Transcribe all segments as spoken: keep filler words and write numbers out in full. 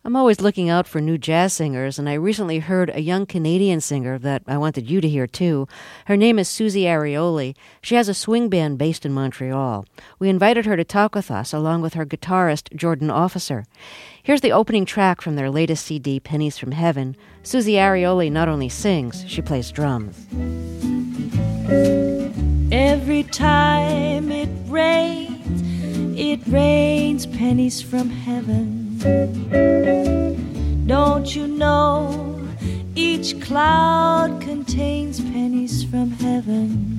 I'm always looking out for new jazz singers, and I recently heard a young Canadian singer that I wanted you to hear too. Her name is Susie Arioli. She has a swing band based in Montreal. We invited her to talk with us, along with her guitarist, Jordan Officer. Here's the opening track from their latest C D, Pennies from Heaven. Susie Arioli not only sings, she plays drums. Every time it rains, it rains pennies from heaven. Don't you know each cloud contains pennies from heaven?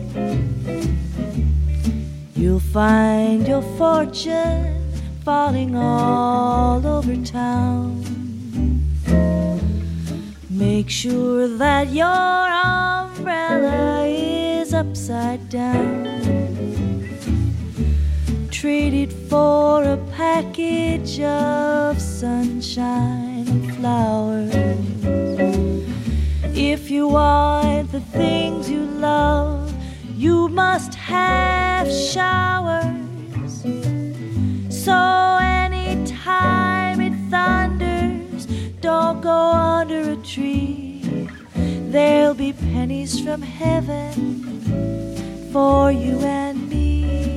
You'll find your fortune falling all over town. Make sure that your umbrella is upside down. Trade it for a package of sunshine and flowers. If you want the things you love, you must have showers. So anytime it thunders, don't go under a tree. There'll be pennies from heaven for you and me.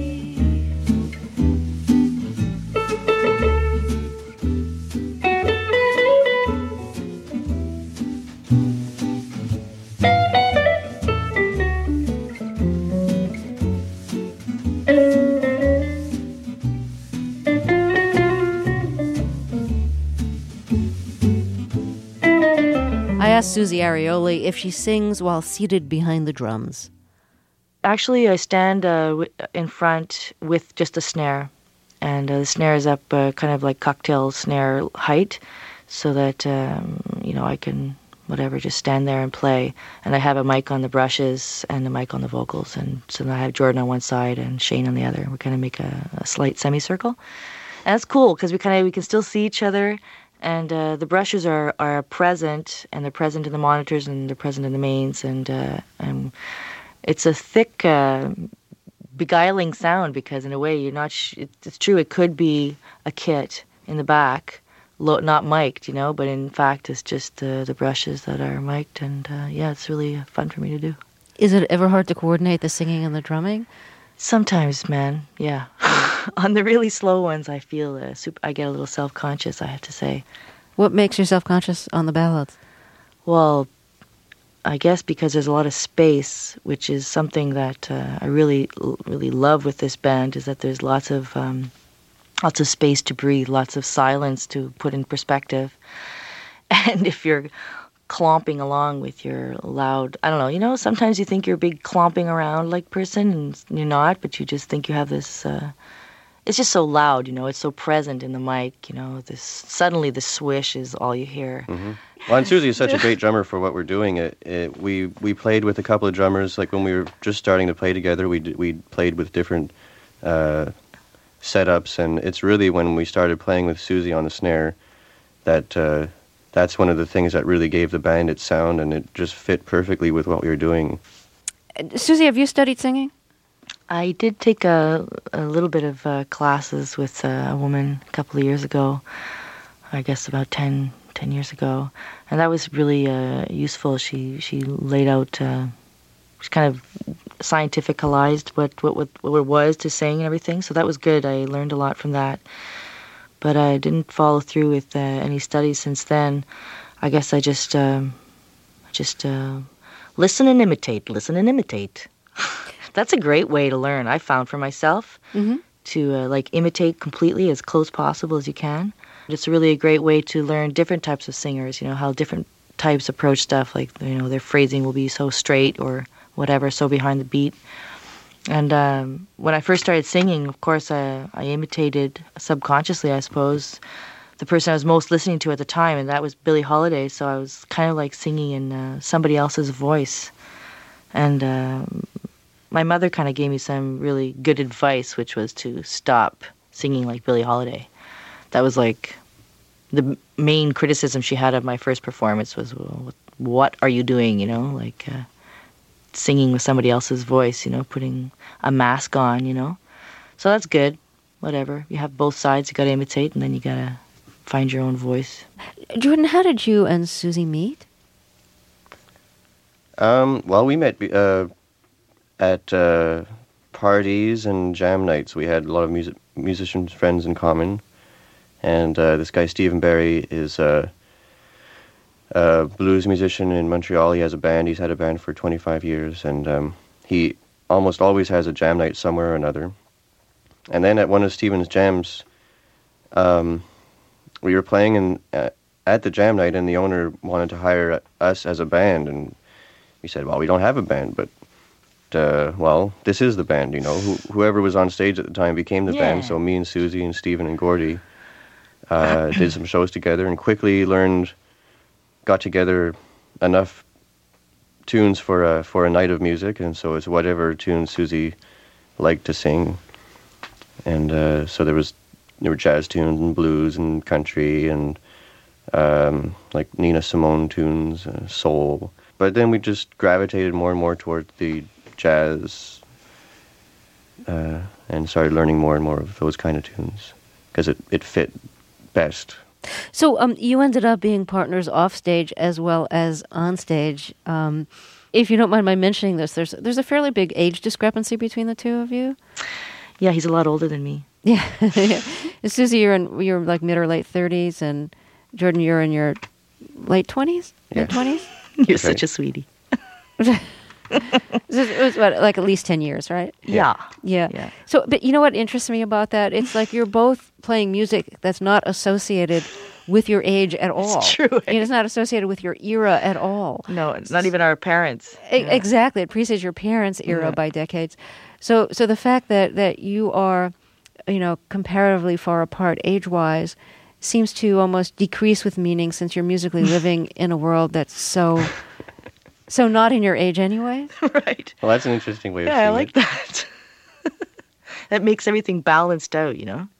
I asked Susie Arioli if she sings while seated behind the drums. Actually, I stand uh, w- in front with just a snare. And uh, the snare is up uh, kind of like cocktail snare height so that, um, you know, I can, whatever, just stand there and play. And I have a mic on the brushes and a mic on the vocals. And so then I have Jordan on one side and Shane on the other. We kind of make a, a slight semicircle. And that's cool because we kind of we can still see each other. And uh, the brushes are, are present, and they're present in the monitors, and they're present in the mains, and uh, and it's a thick, uh, beguiling sound because in a way you're not. Sh- it's true, it could be a kit in the back, lo- not mic'd, you know, but in fact it's just uh, the brushes that are mic'd, and uh, yeah, it's really fun for me to do. Is it ever hard to coordinate the singing and the drumming? Sometimes, man, yeah. On the really slow ones, I feel uh, super, I get a little self-conscious, I have to say. What makes you self-conscious on the ballads? Well, I guess because there's a lot of space, which is something that uh, I really, really love with this band, is that there's lots of, um, lots of space to breathe, lots of silence to put in perspective. And if you're clomping along with your loud, I don't know, you know, sometimes you think you're a big clomping around like person, and you're not, but you just think you have this... Uh, It's just so loud, you know, it's so present in the mic, you know, this suddenly the swish is all you hear. Mm-hmm. Well, and Susie is such a great drummer for what we're doing. It, it, we we played with a couple of drummers, like when we were just starting to play together, we we played with different uh, setups, and it's really when we started playing with Susie on the snare that uh, that's one of the things that really gave the band its sound, and it just fit perfectly with what we were doing. Uh, Susie, have you studied singing? I did take a, a little bit of uh, classes with uh, a woman a couple of years ago, I guess about ten, ten years ago, and that was really uh, useful. She she laid out, uh, she kind of scientificalized what, what, what, what it was to sing and everything, so that was good. I learned a lot from that, but I didn't follow through with uh, any studies since then. I guess I just, um, just uh, listen and imitate, listen and imitate. That's a great way to learn, I found for myself, mm-hmm. to uh, like imitate completely as close possible as you can. It's really a great way to learn different types of singers, you know, how different types approach stuff, like, you know, their phrasing will be so straight or whatever, so behind the beat. And um, when I first started singing, of course, uh, I imitated subconsciously, I suppose, the person I was most listening to at the time, and that was Billie Holiday, so I was kind of like singing in uh, somebody else's voice. And... Uh, My mother kind of gave me some really good advice, which was to stop singing like Billie Holiday. That was like the main criticism she had of my first performance was, well, what are you doing, you know, like uh, singing with somebody else's voice, you know, putting a mask on, you know. So that's good, whatever. You have both sides, you got to imitate, and then you got to find your own voice. Jordan, how did you and Susie meet? Um, well, we met uh, at uh, parties and jam nights. We had a lot of music musician friends in common. And uh, this guy, Stephen Barry, is a, a blues musician in Montreal. He has a band. He's had a band for twenty-five years. And um, he almost always has a jam night somewhere or another. And then at one of Stephen's jams, um, we were playing in, uh, at the jam night, and the owner wanted to hire us as a band. And we said, well, we don't have a band, but, uh, well, this is the band, you know. Wh- whoever was on stage at the time became the Yeah. band. So me and Susie and Stephen and Gordy uh, did some shows together and quickly learned, got together enough tunes for a, for a night of music. And so it's whatever tunes Susie liked to sing. And uh, so there was there were jazz tunes and blues and country and um, like Nina Simone tunes, uh, soul. But then we just gravitated more and more toward the jazz uh, and started learning more and more of those kind of tunes because it, it fit best. So um, you ended up being partners off stage as well as on stage. Um, if you don't mind my mentioning this, there's there's a fairly big age discrepancy between the two of you. Yeah, he's a lot older than me. Yeah. Susie, you're in you're like mid or late thirties, and Jordan, you're in your late twenties, Yeah. mid twenties. You're Okay. such a sweetie. It was what, like at least ten years, right? Yeah. Yeah. Yeah. So, but you know what interests me about that? It's like you're both playing music that's not associated with your age at all. It's true. And it's not associated with your era at all. No, it's not even our parents. E- Yeah. Exactly. It precedes your parents' era Yeah. by decades. So, so the fact that, that you are, you know, comparatively far apart age-wise seems to almost decrease with meaning since you're musically living in a world that's so, so not in your age anyway. Right. Well, that's an interesting way of Yeah, seeing I like it. that. That makes everything balanced out, you know?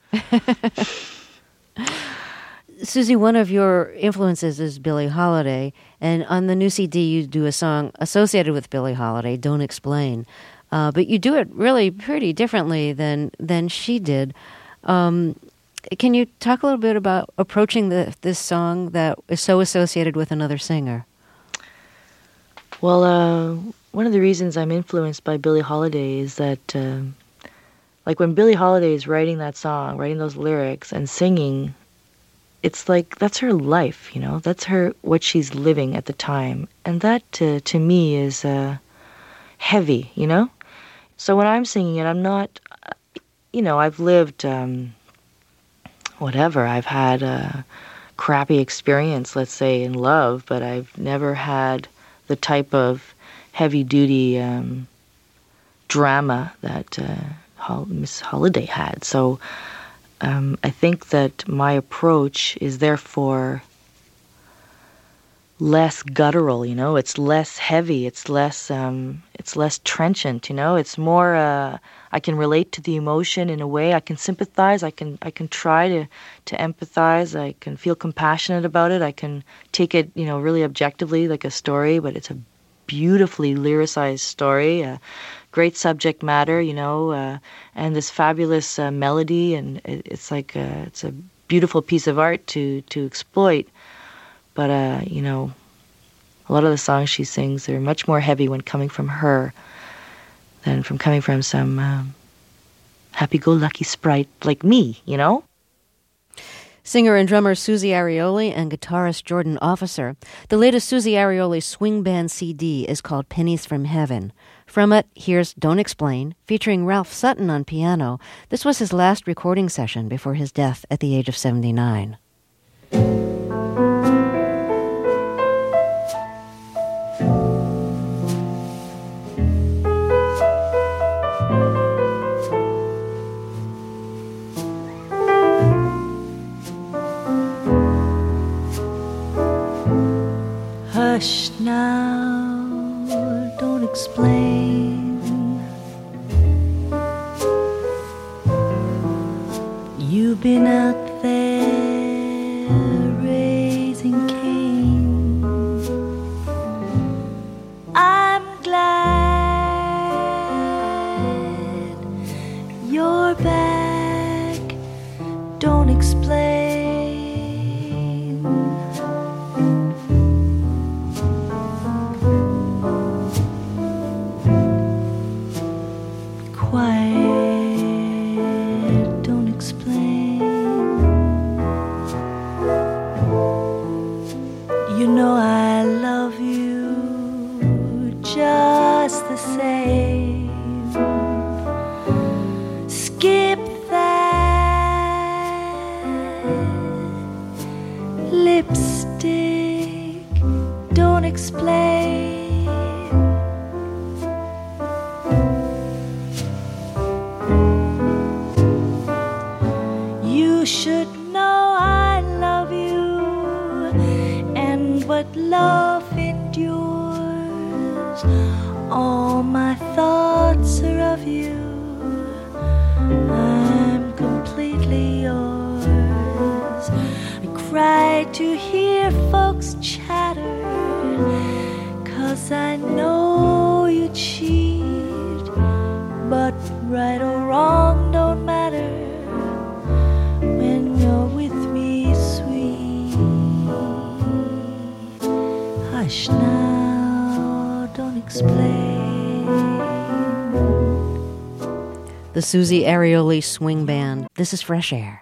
Susie, one of your influences is Billie Holiday, and on the new C D you do a song associated with Billie Holiday, Don't Explain. Uh, but you do it really pretty differently than than she did. Um, can you talk a little bit about approaching the, this song that is so associated with another singer? Well, uh, one of the reasons I'm influenced by Billie Holiday is that, um, like, when Billie Holiday is writing that song, writing those lyrics and singing, it's like that's her life, you know? That's her, what she's living at the time. And that, uh, to me, is uh, heavy, you know? So when I'm singing it, I'm not, uh, you know, I've lived, um, whatever, I've had a crappy experience, let's say, in love, but I've never had the type of heavy-duty um, drama that uh, Hol- Miss Holiday had. So um, I think that my approach is therefore less guttural, you know. It's less heavy. It's less. Um, it's less trenchant, you know. It's more. Uh, I can relate to the emotion in a way. I can sympathize. I can. I can try to to empathize. I can feel compassionate about it. I can take it, you know, really objectively, like a story. But it's a beautifully lyricized story. Uh, great subject matter, you know, uh, and this fabulous uh, melody. And it, it's like uh, it's a beautiful piece of art to to exploit. But, uh, you know, a lot of the songs she sings are much more heavy when coming from her than from coming from some um, happy-go-lucky sprite like me, you know? Singer and drummer Susie Arioli and guitarist Jordan Officer. The latest Susie Arioli swing band C D is called Pennies from Heaven. From it, here's Don't Explain, featuring Ralph Sutton on piano. This was his last recording session before his death at the age of seventy-nine. Hush now, don't explain. You've been out there raising Cain. I'm glad you're back. Don't explain. You know I love you just the same. Skip that lipstick, don't explain. You should know I love you, and what love endures. All my thoughts are of you. I'm completely yours. I cry to hear folks chatter, 'cause I know you cheat. But right or wrong don't matter when you're with me, sweet. Hush now, don't explain. The Susie Arioli Swing Band. This is Fresh Air.